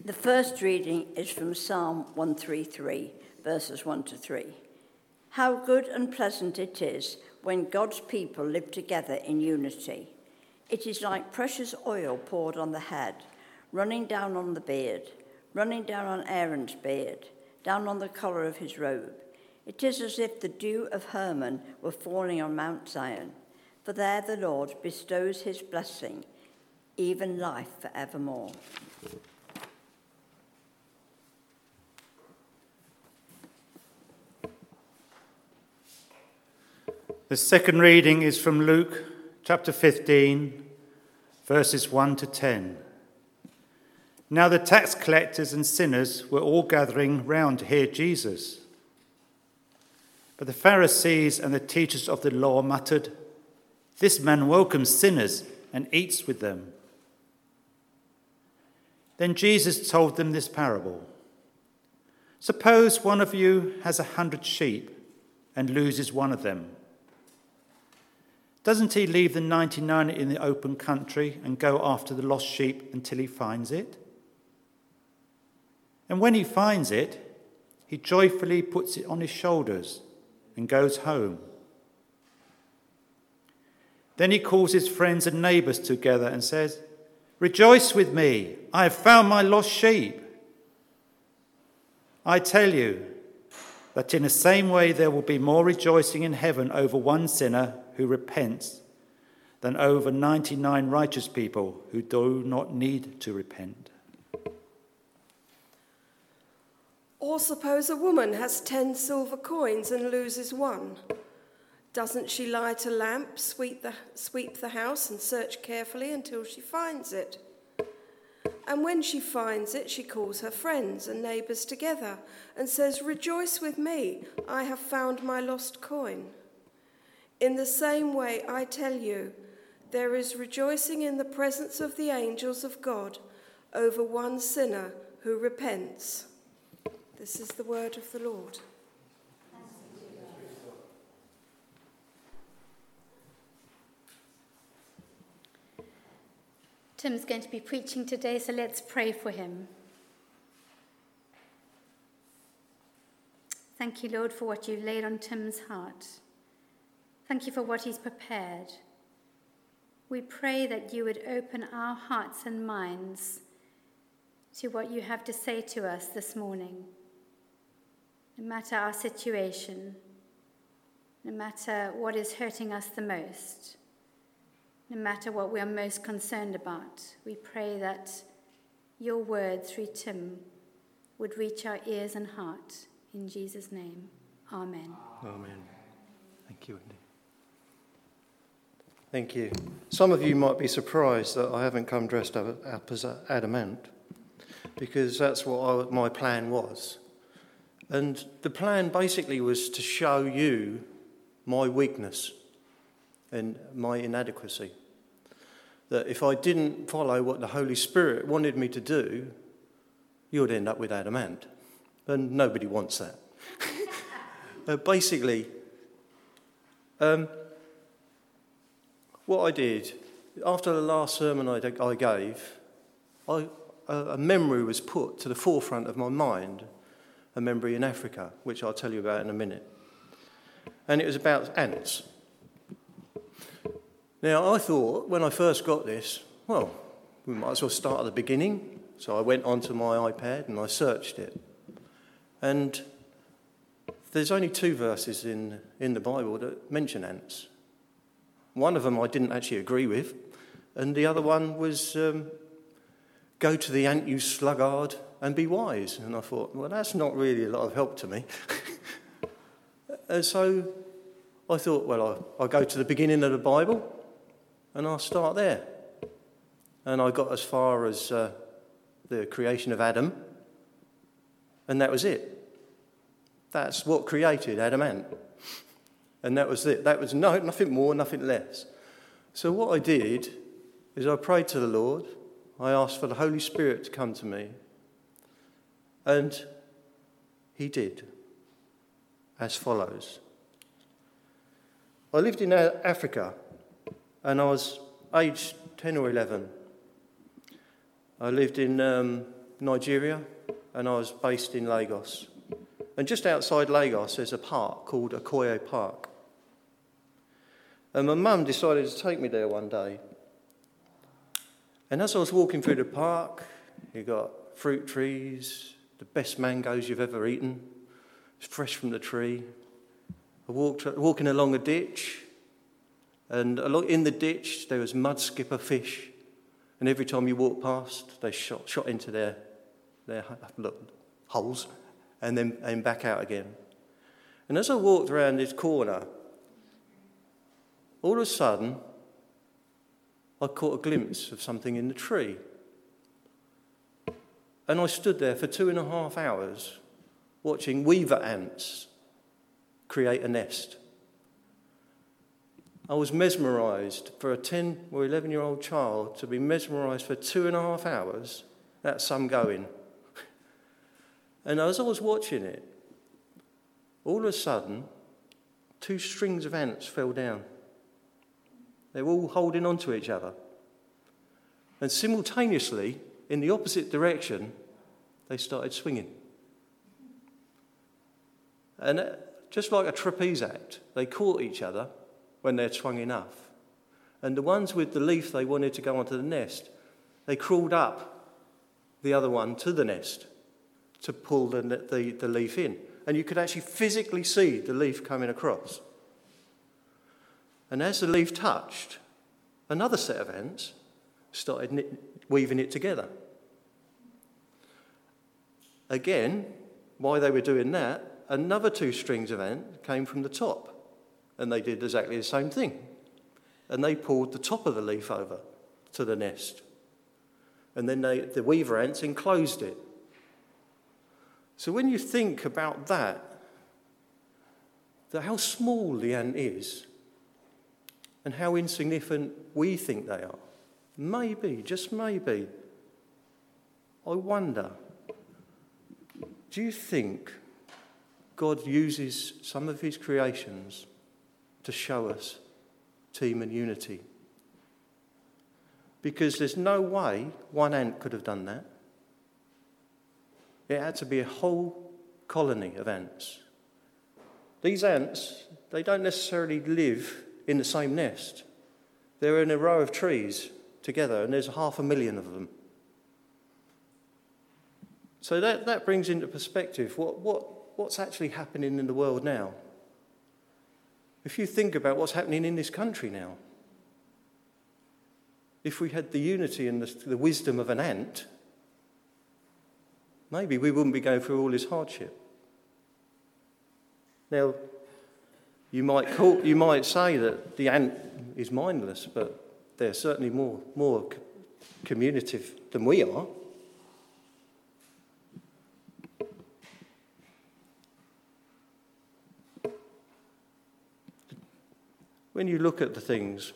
The first reading is from Psalm 133, verses 1 to 3. How good and pleasant it is when God's people live together in unity. It is like precious oil poured on the head, running down on the beard, running down on Aaron's beard, down on the collar of his robe. It is as if the dew of Hermon were falling on Mount Zion, for there the Lord bestows his blessing, even life forevermore. The second reading is from Luke chapter 15, verses 1 to 10. Now the tax collectors and sinners were all gathering round to hear Jesus. But the Pharisees and the teachers of the law muttered, "This man welcomes sinners and eats with them." Then Jesus told them this parable. Suppose one of you has 100 sheep and loses one of them. Doesn't he leave the 99 in the open country and go after the lost sheep until he finds it? And when he finds it, he joyfully puts it on his shoulders and goes home. Then he calls his friends and neighbours together and says, "Rejoice with me, I have found my lost sheep." I tell you that in the same way there will be more rejoicing in heaven over one sinner who repents than over 99 righteous people who do not need to repent. Or suppose a woman has 10 silver coins and loses one. Doesn't she light a lamp, sweep the house and search carefully until she finds it? And when she finds it, she calls her friends and neighbours together and says, "Rejoice with me, I have found my lost coin." In the same way, I tell you, there is rejoicing in the presence of the angels of God over one sinner who repents. This is the word of the Lord. Tim's going to be preaching today, so let's pray for him. Thank you, Lord, for what you've laid on Tim's heart. Thank you for what he's prepared. We pray that you would open our hearts and minds to what you have to say to us this morning. No matter our situation, no matter what is hurting us the most, no matter what we are most concerned about, we pray that your word through Tim would reach our ears and heart. In Jesus' name, amen. Amen. Thank you, Andy. Thank you. Some of you might be surprised that I haven't come dressed up as Adamant, because that's what my plan was. And the plan basically was to show you my weakness and my inadequacy. That if I didn't follow what the Holy Spirit wanted me to do, you would end up with Adamant. And nobody wants that. Basically, what I did, after the last sermon I gave, a memory was put to the forefront of my mind, a memory in Africa, which I'll tell you about in a minute. And it was about ants. Now, I thought, when I first got this, well, we might as well start at the beginning. So I went onto my iPad and I searched it. And there's only 2 verses in the Bible that mention ants. One of them I didn't actually agree with, and the other one was, "Go to the ant, you sluggard, and be wise." And I thought, well, that's not really a lot of help to me. And so I thought, well, I'll go to the beginning of the Bible, and I'll start there. And I got as far as the creation of Adam, and that was it. That's what created Adamant. And that was it. That was nothing more, nothing less. So what I did is I prayed to the Lord. I asked for the Holy Spirit to come to me. And he did, as follows. I lived in Africa, and I was aged 10 or 11. I lived in Nigeria, and I was based in Lagos. And just outside Lagos, there's a park called Okoye Park. And my mum decided to take me there one day. And as I was walking through the park, you got fruit trees, the best mangoes you've ever eaten, fresh from the tree. I walking along a ditch, and in the ditch there was mud skipper fish, and every time you walked past, they shot into their holes, and then back out again. And as I walked around this corner, all of a sudden, I caught a glimpse of something in the tree. And I stood there for 2.5 hours watching weaver ants create a nest. I was mesmerised. For a 10 or 11-year-old child to be mesmerised for 2.5 hours, that's some going. And as I was watching it, all of a sudden, 2 strings of ants fell down. They were all holding on to each other. And simultaneously, in the opposite direction, they started swinging. And just like a trapeze act, they caught each other when they'd swung enough. And the ones with the leaf they wanted to go onto the nest, they crawled up the other one to the nest to pull the leaf in. And you could actually physically see the leaf coming across. And as the leaf touched, another set of ants started weaving it together. Again, while they were doing that, another 2 strings of ants came from the top, and they did exactly the same thing. And they pulled the top of the leaf over to the nest. And then the weaver ants enclosed it. So when you think about that how small the ant is, and how insignificant we think they are, maybe, just maybe, I wonder, do you think God uses some of his creations to show us team and unity? Because there's no way one ant could have done that. It had to be a whole colony of ants. These ants, they don't necessarily live in the same nest. They're in a row of trees together, and there's 500,000 of them. So that brings into perspective what's actually happening in the world now. If you think about what's happening in this country now, if we had the unity and the wisdom of an ant, maybe we wouldn't be going through all this hardship. Now, you might say that the ant is mindless, but they're certainly more communicative than we are. When you look at the things,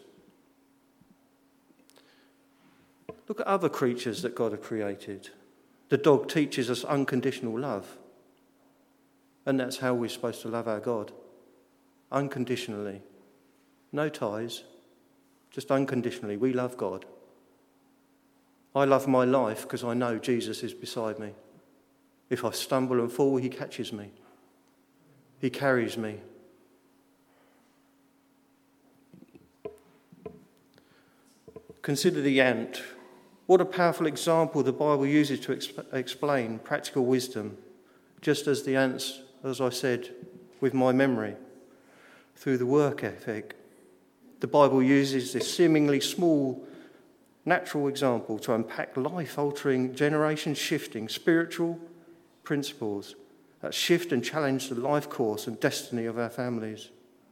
look at other creatures that God has created. The dog teaches us unconditional love. And that's how we're supposed to love our God. Unconditionally. No ties, just unconditionally. We love God. I love my life because I know Jesus is beside me. If I stumble and fall, he catches me. He carries me. Consider the ant. What a powerful example the Bible uses to explain practical wisdom, just as the ants, as I said, with my memory, through the work ethic. The Bible uses this seemingly small, natural example to unpack life-altering, generation-shifting spiritual principles that shift and challenge the life course and destiny of our families.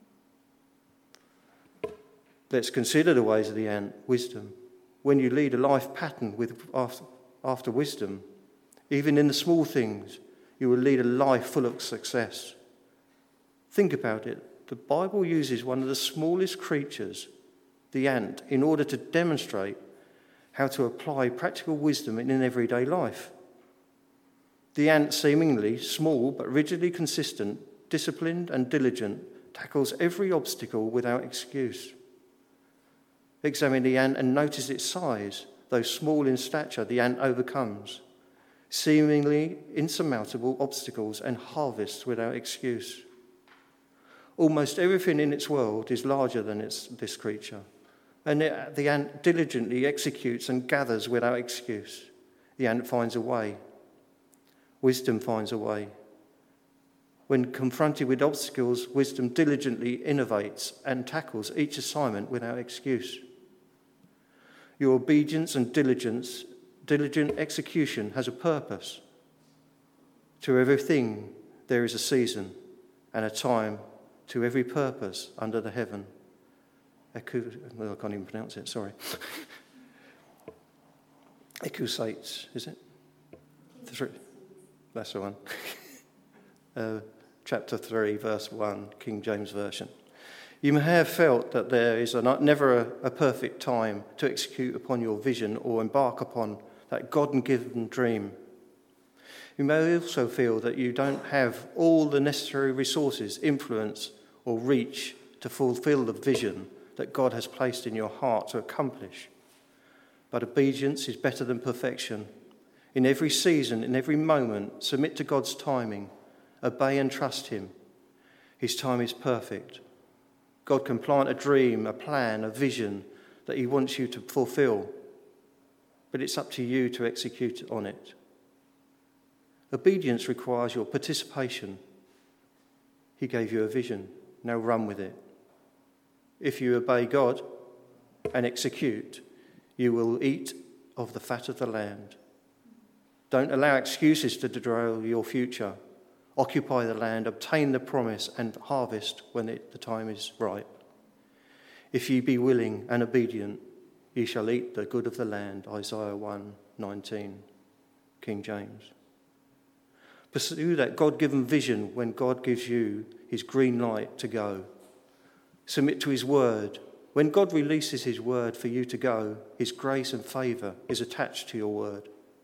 Let's consider the ways of the ant, wisdom. When you lead a life pattern after wisdom, even in the small things, you will lead a life full of success. Think about it. The Bible uses one of the smallest creatures, the ant, in order to demonstrate how to apply practical wisdom in an everyday life. The ant, seemingly small but rigidly consistent, disciplined and diligent, tackles every obstacle without excuse. Examine the ant and notice its size. Though small in stature, the ant overcomes. seemingly insurmountable obstacles and harvests without excuse. Almost everything in its world is larger than this creature, and the ant diligently executes and gathers without excuse. The ant finds a way. Wisdom finds a way. When confronted with obstacles, wisdom diligently innovates and tackles each assignment without excuse. Your obedience and diligent execution has a purpose. To everything there is a season and a time to every purpose under the heaven. I can't even pronounce it, sorry. Ekousates, is it? 3. That's the one. Chapter 3, verse 1, King James Version. You may have felt that there is never a perfect time to execute upon your vision or embark upon that God-given dream. You may also feel that you don't have all the necessary resources, influence, or reach to fulfill the vision that God has placed in your heart to accomplish. But obedience is better than perfection. In every season, in every moment, submit to God's timing. Obey and trust him. His time is perfect. God can plant a dream, a plan, a vision that he wants you to fulfill. But it's up to you to execute on it. Obedience requires your participation. He gave you a vision. Now run with it. If you obey God and execute, you will eat of the fat of the land. Don't allow excuses to derail your future. Occupy the land, obtain the promise, and harvest when the time is ripe. If ye be willing and obedient, ye shall eat the good of the land. Isaiah 1:19, King James. Pursue that God-given vision when God gives you his green light to go. Submit to his word. When God releases his word for you to go, his grace and favour is attached to your word.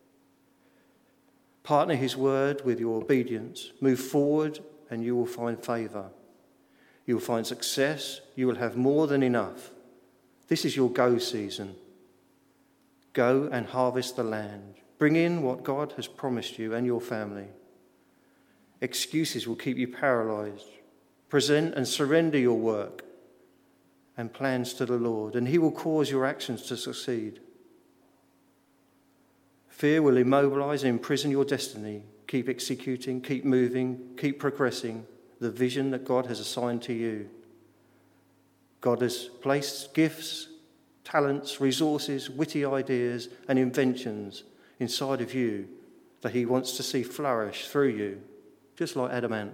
Partner his word with your obedience. Move forward and you will find favour. You will find success. You will have more than enough. This is your go season. Go and harvest the land. Bring in what God has promised you and your family. Excuses will keep you paralysed. Present and surrender your work and plans to the Lord, and he will cause your actions to succeed. Fear will immobilise and imprison your destiny. Keep executing, keep moving, keep progressing the vision that God has assigned to you. God has placed gifts, talents, resources, witty ideas and inventions inside of you that he wants to see flourish through you, just like adamant.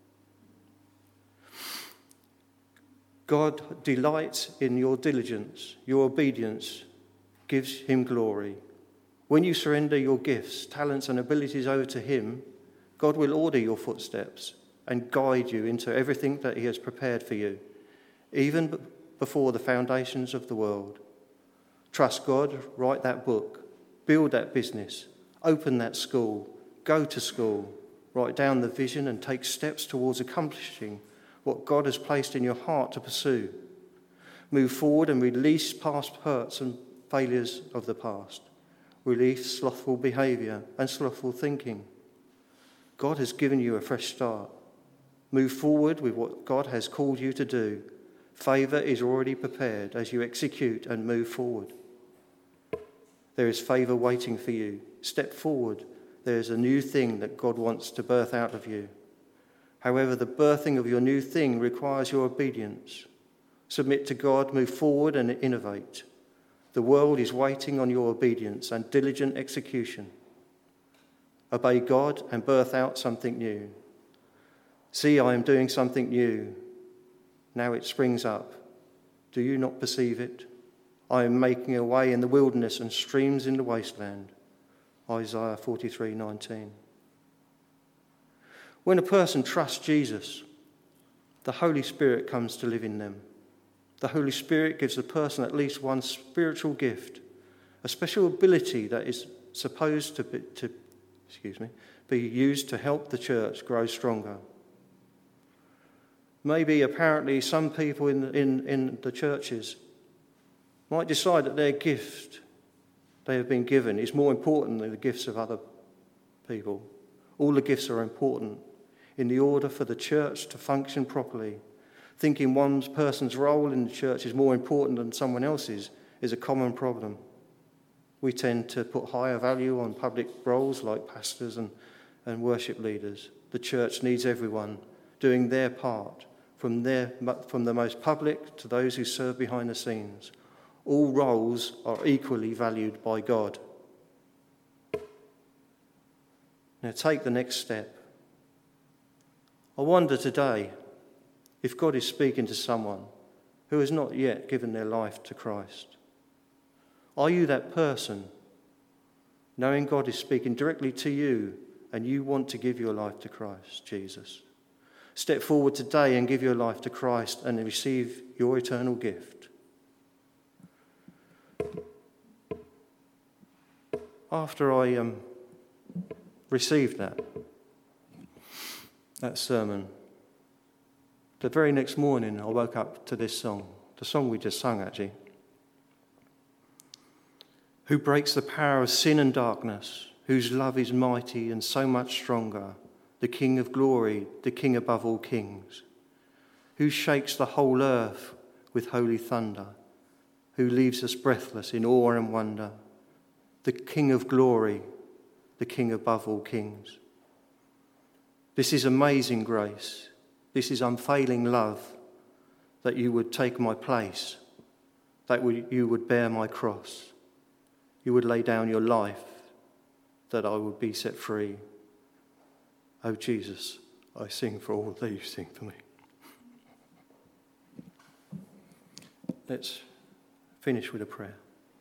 God delights in your diligence. Your obedience gives him glory. When you surrender your gifts, talents, and abilities over to him, God will order your footsteps and guide you into everything that he has prepared for you, even before the foundations of the world. Trust God, write that book, build that business, open that school, go to school, write down the vision and take steps towards accomplishing what God has placed in your heart to pursue. Move forward and release past hurts and failures of the past. Release slothful behaviour and slothful thinking. God has given you a fresh start. Move forward with what God has called you to do. Favour is already prepared as you execute and move forward. There is favour waiting for you. Step forward. There is a new thing that God wants to birth out of you. However, the birthing of your new thing requires your obedience. Submit to God, move forward and innovate. The world is waiting on your obedience and diligent execution. Obey God and birth out something new. See, I am doing something new. Now it springs up. Do you not perceive it? I am making a way in the wilderness and streams in the wasteland. Isaiah 43:19. When a person trusts Jesus, the Holy Spirit comes to live in them. The Holy Spirit gives the person at least one spiritual gift, a special ability that is supposed to be used to help the church grow stronger. Maybe apparently some people in the churches might decide that their gift they have been given is more important than the gifts of other people. All the gifts are important in the order for the church to function properly. Thinking one person's role in the church is more important than someone else's is a common problem. We tend to put higher value on public roles like pastors and worship leaders. The church needs everyone doing their part, from the most public to those who serve behind the scenes. All roles are equally valued by God. Now take the next step. I wonder today if God is speaking to someone who has not yet given their life to Christ. Are you that person, knowing God is speaking directly to you and you want to give your life to Christ Jesus? Step forward today and give your life to Christ and receive your eternal gift. After I received that sermon, the very next morning I woke up to this song, the song we just sung actually. Who breaks the power of sin and darkness, whose love is mighty and so much stronger, the King of glory, the King above all kings, who shakes the whole earth with holy thunder, who leaves us breathless in awe and wonder, the King of glory, the King above all kings. This is amazing grace. This is unfailing love, that you would take my place, that you would bear my cross. You would lay down your life, that I would be set free. Oh Jesus, I sing for all that you sing for me. Let's finish with a prayer.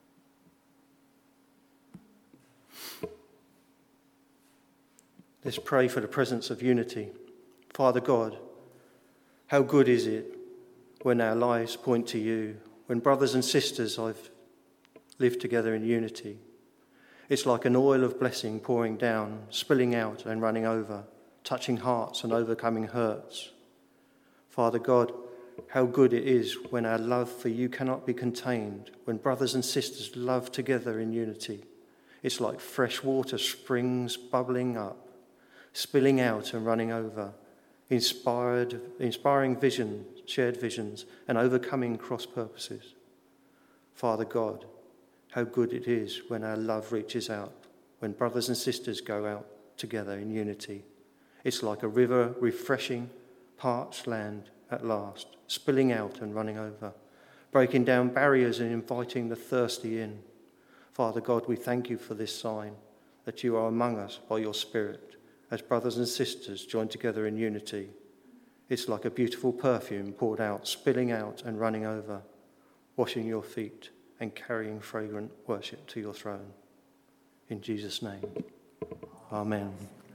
Let's pray for the presence of unity. Father God, how good is it when our lives point to you, when brothers and sisters I've lived together in unity. It's like an oil of blessing pouring down, spilling out and running over, touching hearts and overcoming hurts. Father God, how good it is when our love for you cannot be contained, when brothers and sisters love together in unity. It's like fresh water springs bubbling up, spilling out and running over, inspiring visions, shared visions, and overcoming cross purposes. Father God, how good it is when our love reaches out, when brothers and sisters go out together in unity. It's like a river refreshing parched land at last, spilling out and running over, breaking down barriers and inviting the thirsty in. Father God, we thank you for this sign, that you are among us by your Spirit, as brothers and sisters join together in unity. It's like a beautiful perfume poured out, spilling out and running over, washing your feet and carrying fragrant worship to your throne. In Jesus' name, amen.